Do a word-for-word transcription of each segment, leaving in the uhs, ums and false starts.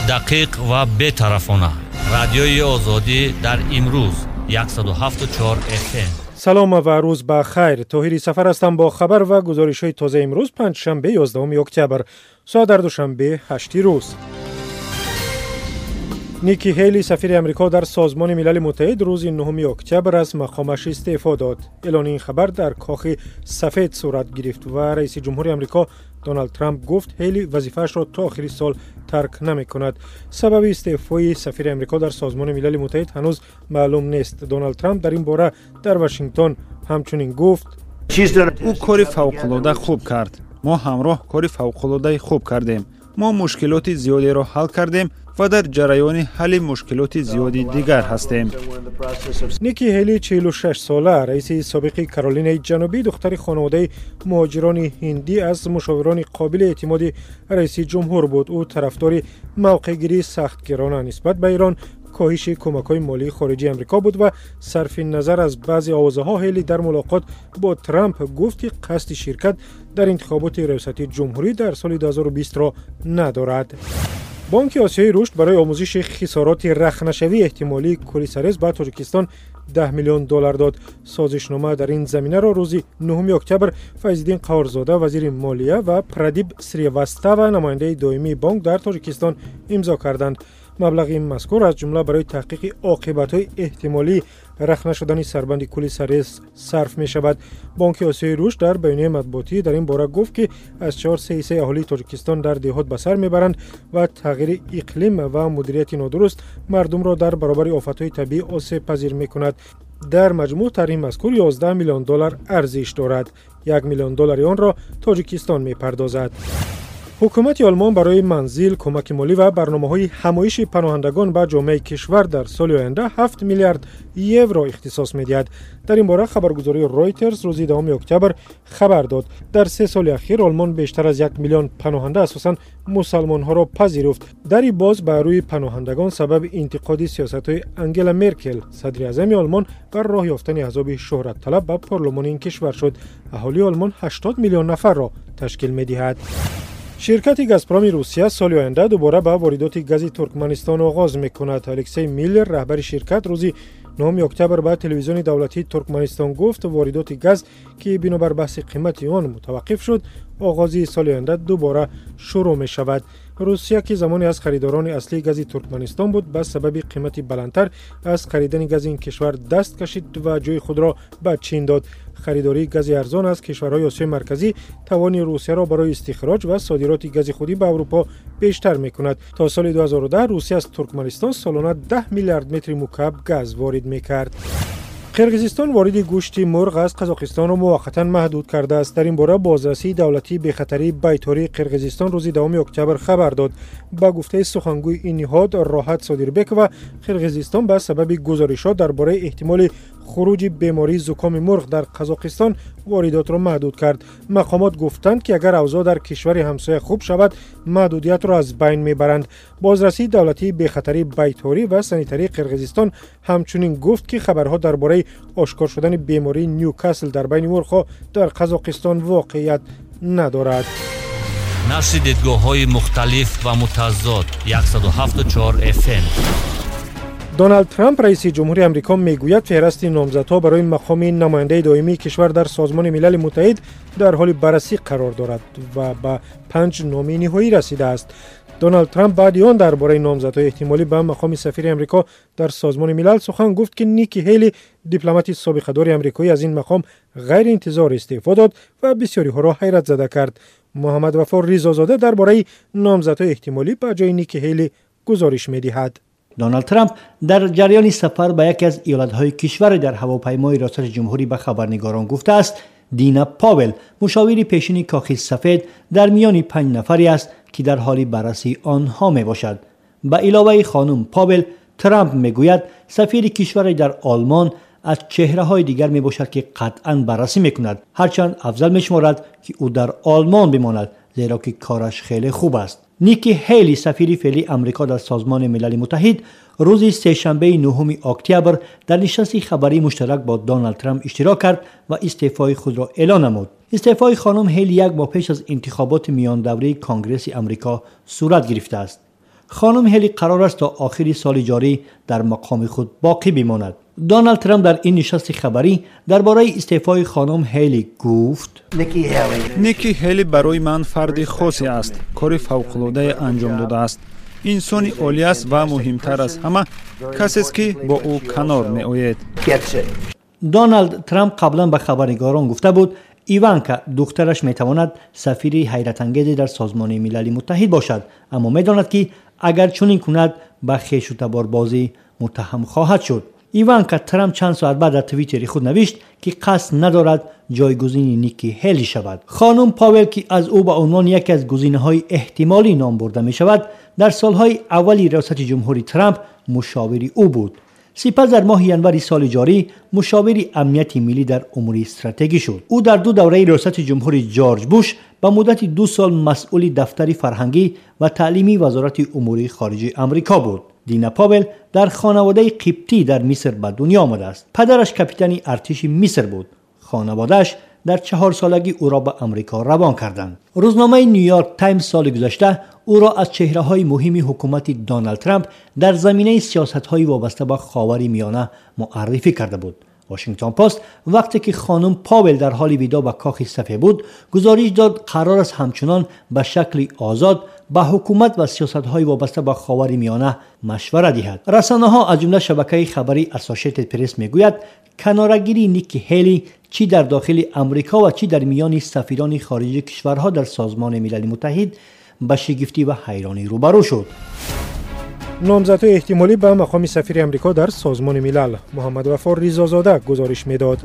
دقیق و بی‌طرفانه. رادیوی آزادی در امروز صد و هفت و چهار اف ام. سلام و روز بخیر. طاهری سفر هستم با خبر و گزارش‌های تازه امروز پنجشنبه یازدهم اکتبر. ساعت در دوشنبه هشت روز. نیکی هیلی سفیر امریکا در سازمان ملل متحد روز نهم اکتبر از مقامش استعفا داد. اعلان این خبر در کاخ سفید صورت گرفت و رئیس جمهور امریکا دونالد ترامپ گفت هیلی وظیفه‌اش را تا آخر سال ترک نمی‌کند. سبب استعفای سفیر امریکا در سازمان ملل متحد هنوز معلوم نیست. دونالد ترامپ در این باره در واشنگتن همچنین گفت: او کار فوق‌العاده خوب کرد. ما همراه کار فوق‌العاده خوب کردیم. ما مشکلات زیادی را حل کردیم و در جریان حل مشکلات زیادی دیگر هستیم. نیکی هیلی چهل و شش ساله رئیس سابق کارولینای جنوبی دختر خانواده مهاجران هندی از مشاوران قابل اعتماد رئیس جمهور بود. او طرفدار موقع‌گیری سختگیرانه نسبت به ایران، کاهش کمک‌های مالی خارجی امریکا بود و صرف نظر از بعضی آوازه‌ها هیلی در ملاقات با ترامپ گفت قصد شرکت در انتخابات ریاستی جمهوری در سال دو هزار و بیست را ندارد. بانک آسیای رشد برای آموزش خسارات رخنه‌شوی احتمالی کلیسرز به تاجیکستان ده میلیون دلار داد. سازشنامه در این زمینه را روز نهم اکتبر فیض‌الدین قهارزاده وزیر مالیه و پردیپ سریواستو و نماینده دائمی بانک در تاجیکستان امضا کردند. مبلغ این مذکور از جمله برای تحقیق عاقبت‌های احتمالی رخنه شدن سربند کلیسرز صرف می شود. بانک آسیای رشد در بیانیه مطبوعاتی در این باره گفت که از چهار سه حیصه اهالی تاجیکستان در دهات به سر میبرند و تغییر اقلیم و مدیریت نادرست مردم را در برابر آفت‌های طبیعی آسیب پذیر می کند. در مجموع تحریم مذکور یازده میلیون دلار ارزش دارد. یک میلیون دلار آن را تاجیکستان می پردازد. حکومت آلمان برای منزل، کمک مالی و برنامه‌های حمایش پناهندگان به جامعه کشور در سال آینده هفت میلیارد یورو اختصاص می‌دهد. در این باره خبرگزاری رایترز روز دهم اکتبر خبر داد. در سه سال اخیر آلمان بیشتر از یک میلیون پناهنده اساساً مسلمان‌ها را پذیرفت. در این باز بر روی پناهندگان سبب انتقاد سیاست‌های انگلا مرکل صدر اعظم آلمان بر راه یافتن احزاب شهرت طلب به پارلمان این کشور شد. اهالی آلمان هشتاد میلیون نفر را تشکیل می‌دهد. شرکت گازپروم روسیه سال آینده دوباره به واردات گاز ترکمنستان آغاز می‌کند. الکسی میلر رهبر شرکت روز نهم اکتبر به تلویزیون دولتی ترکمنستان گفت واردات گاز که بنابر بحث قیمت آن متوقف شد آغاز سال آینده دوباره شروع می شود. روسیه که زمانی از خریداران اصلی گاز ترکمنستان بود به سبب قیمت بلندتر از خریدن گاز این کشور دست کشید و جای خود را به چین داد. خریداری گاز ارزان از کشورهای آسیای مرکزی توان روسیه را برای استخراج و صادرات گاز خودی به اروپا بیشتر می‌کند. تا سال دو هزار و ده روسیه از ترکمنستان سالانه ده میلیارد متر مکعب گاز وارد می‌کرد. قرقیزستان وارد گوشت مرغ از قزاقستان را موقتا محدود کرده است. در این باره بازرسی دولتی به خطری بیطاری قرقیزستان روز دهم اکتبر خبر داد. با گفته سخنگوی این نهاد راحت صادربک و قرقیزستان به سبب گزارشات درباره احتمال خروج بیماری زکام مرغ در قزاقستان واردات را محدود کرد. مقامات گفتند که اگر اوضاع در کشور همسایه خوب شود محدودیت را از بین میبرند. بازرسی دولتی به خطری بیطاری و سانیتری قرقیزستان همچنین گفت که خبرها درباره آشکار شدن بیماری نیوکاسل در بین مرغ‌ها در قزاقستان واقعیت ندارد. نشر دیدگاه‌های مختلف و متضاد صد و هفت و چهار اف ام. دونالد ترامپ رئیس جمهوری آمریکا میگوید فهرست نامزدها برای مقام نماینده دائمی کشور در سازمان ملل متحد در حال بررسی قرار دارد و به پنج نام نهایی رسیده است. دونالد ترامپ بعد آن درباره نامزدهای احتمالی به مقام سفیر آمریکا در سازمان ملل سخن گفت که نیکی هیلی دیپلمات سابق دار آمریکایی از این مقام غیر انتظار استعفا داد و بسیاری ها را حیرت زده کرد. محمد وفا رضازاده درباره نامزدهای احتمالی به جای نیکی هیلی گزارش می‌دهد. دونالد ترامپ در جریان سفر به یکی از ایالت‌های کشور در هواپیمای ریاست جمهوری به خبرنگاران گفته است دینا پاول مشاور پیشین کاخ سفید در میان پنج نفری است که در حال بررسی آنها می باشد. به علاوه خانم پاول ترامپ میگوید سفیر کشور در آلمان از چهره های دیگر می باشد که قطعاً بررسی می کند، هرچند افضل می شمارد که او در آلمان بماند زیرا که کارش خیلی خوب است. نیکی هیلی سفیر فعلی آمریکا در سازمان ملل متحد روز سه‌شنبه نهم اکتبر در نشست خبری مشترک با دونالد ترامپ اشتراک کرد و استعفای خود را اعلان نمود. استعفای خانم هیلی یک ماه پیش از انتخابات میان دوره کنگره آمریکا صورت گرفته است. خانم هلی قرار است تا آخر سال جاری در مقام خود باقی بماند. دونالد ترامپ در این نشست خبری درباره استعفای خانم هلی گفت: نیکی هلی برای من فرد خاصی است. کار فوق‌العاده انجام داده است. انسانی عالی است و مهمتر از همه کسی است که با او کنار می آید. دونالد ترامپ قبلا به خبرنگاران گفته بود ایوانکا دخترش می تواند سفیر حیرت انگیزی در سازمان ملل متحد باشد، اما می داند که اگر چنین کند به خویش و تباربازی متهم خواهد شد. ایوانکا ترامپ چند ساعت بعد در توییتر خود نوشت که قصد ندارد جایگزین نیکی هلی شود. خانم پاول که از او به عنوان یکی از گزینه‌های احتمالی نام برده می شود، در سالهای اولی ریاست جمهوری ترامپ مشاوری او بود. سپس در ماه ینور سال جاری مشاور امنیت ملی در امور استراتژی شد. او در دو دوره ریاست جمهوری جورج بوش به مدت دو سال مسئول دفتر فرهنگی و تعلیمی وزارت امور خارجه آمریکا بود. دینا پاول در خانواده قبطی در مصر به دنیا آمده است. پدرش کاپیتان ارتش مصر بود. خانواده‌اش در چهار سالگی او را به آمریکا روان کردند. روزنامه نیویورک تایمز سال گذشته او را از چهره‌های مهم حکومت دونالد ترامپ در زمینه سیاست‌های وابسته به خاورمیانه معرفی کرده بود. واشنگتن پست وقتی که خانم پاول در حال ودا به کاخ صفحه بود، گزارش داد قرار است همچنان به شکل آزاد با حکومت و سیاست‌های وابسته به خاورمیانه مشوره دهد. رسانه‌ها از جمله شبکه خبری اسوسییتد پرس میگوید کناره‌گیری نیکی هلی چی در داخل آمریکا و چی در میان سفیران خارجی کشورها در سازمان ملل متحد به شگفتی و حیرانی روبرو شد. نامزدهای احتمالی به مقام سفیر امریکا در سازمان ملل. محمد وفا ریزازاده گزارش میداد.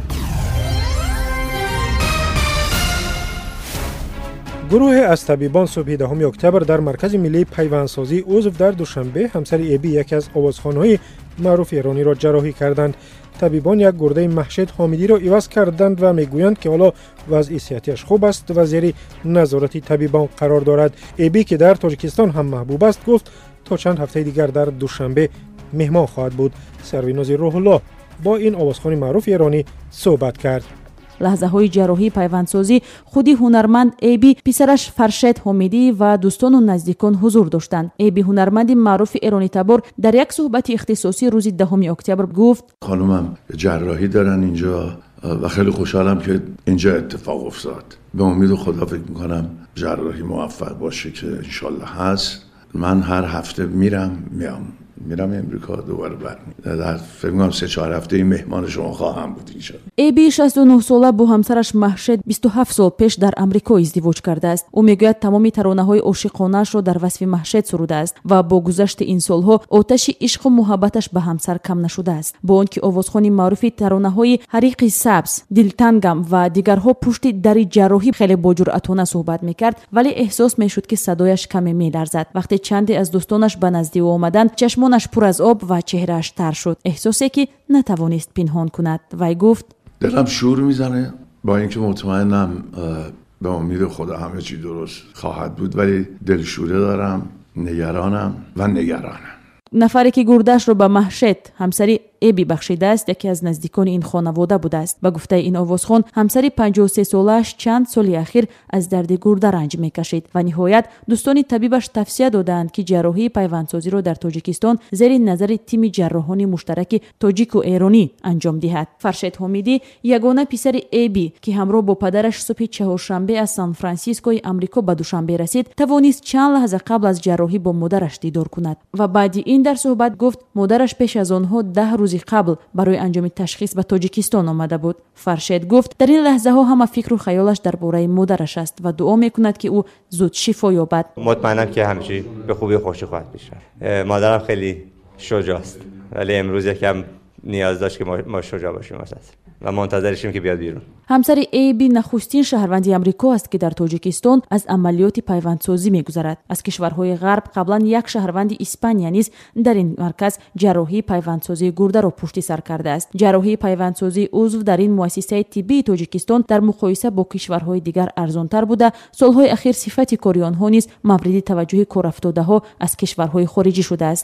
گروه از طبیبان صبح دهم اکتبر در مرکز ملی پیوندسازی عضو در دوشنبه همسر ایبی یک از آوازخوان‌های معروف ایرانی را جراحی کردند. طبیبان یک گرده محشد حامدی را عوض کردند و میگویند که حالا وضع صحتیش خوب است و زیر نظارت طبیبان قرار دارد. ایبی که در تاجیکستان هم محبوب است گفت تا چند هفته دیگر در دوشنبه مهمان خواهد بود. سرویناز روح الله با این آوازخوان معروف ایرانی صحبت کرد. لحظه های جراحی پیوندسازی خودی هنرمند ایبی، پسرش فرشید حمیدی و دوستان و نزدیکان حضور داشتند. ایبی هنرمند معروف ایرانی تبار در یک صحبت اختصاصی روز دهم اکتبر گفت خانومم جراحی دارن اینجا و خیلی خوشحالم که اینجا اتفاق افتاد. به امید خدا فکر میکنم جراحی موفق باشه که انشالله هست. من هر هفته میرم میام میرم امریکا دوباره برمیگردم. در فکر می‌کنم سه چهار هفته مهمان شما خواهم بود اینجا. ایبی شصت و نه ساله با همسرش محشد بیست و هفت سال پیش در آمریکا ازدواج کرده است. او میگوید تمامی ترانه‌های عاشقانه‌اش را در وصف محشد سروده است و با گذشت این سالها آتش عشق و محبتش به همسر کم نشده است. با آنکه آوازخوان معروفی ترانه‌های حریق سبز، دلتنگم و دیگرها پشت در جراحی خیلی با جرأتانه صحبت میکرد، ولی احساس میشد که صدایش کمی میلرزد. وقتی چندی از دوستانش به نزد او آمدند، چشمانش پر از آب و چهرهش تر شد. احساسی که نتوانست پنهان کند. وی گفت دلم شور میزنه با اینکه مطمئنم به امید خدا همه چی درست خواهد بود، ولی دلشوره دارم، نگرانم و نگرانم. نفری که گردش رو به محشد همسری ایبی بخشیده است یکی از نزدیکان این خانواده بوده است. به گفته این آوازخوان همسری پنجاه و سه سالش چند سال اخیر از درد گرده رنج میکشید و نهایت دوستان طبیبش توصیه دادند که جراحی پیوندسازی را در تاجیکستان زیر نظر تیم جراحان مشترک تاجیک و ایرانی انجام دهد. فرشید حمیدی یگانه پسر ایبی که همراه با پدرش صبح چهارشنبه از سان فرانسیسکوی آمریکا به دوشنبه رسید، توانست چند لحظه قبل از جراحی با مادرش دیدار کند و بعد این در صحبت گفت مادرش پیش از آنها ده روز قبل برای انجام تشخیص به تاجیکستان آمده بود. فرشید گفت در این لحظه ها همه فکر و خیالش درباره مادرش است و دعا میکند که او زود شفا یابد. مطمئنم که همیشه به خوبی خوشی خواهد پیش رفت. مادرم خیلی شجاع است ولی امروز یکم نیاز داشت که ما شجاع باشیم و منتظرشیم که بیاد بیرون. همسر ایبی نخستین شهروند آمریکا است که در تاجیکستان از عملیات پیوندسازی میگذرد. از کشورهای غرب قبلا یک شهروند اسپانیا نیز در این مرکز جراحی پیوندسازی گرده را پشت سر کرده است. جراحی پیوندسازی عضو در این مؤسسه طبی تاجیکستان در مقایسه با کشورهای دیگر ارزانتر بوده. سالهای اخیر صفت کاری آنها نیز مورد توجه کارافتاده‌ها از کشورهای خارجی شده است.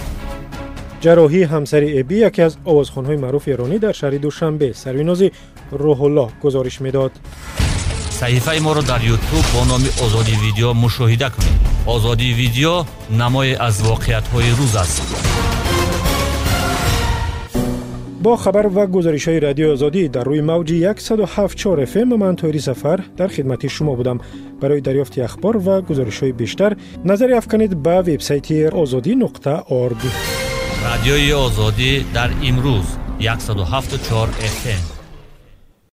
جراحی همسر ایبی یکی از آوازخوان‌های معروف ایرانی در شهر دوشنبه. سرویناز روح الله گزارش میداد. صحیفه ما را در یوتیوب با نام آزادی ویدیو مشاهده کنید. озодӣ видео намое аз воқеиятҳои рӯз аст. با خبر و گزارش های رادیو آزادی در روی موج صد و هفت و چهار اف ام من طاهری سفر در خدمت شما بودم. برای دریافت اخبار و گزارش های بیشتر نظر افکنید به وبسایت آزادی نقطه اورگ. رادیوی آزادی در امروز صد و هفت و چهار اف ام.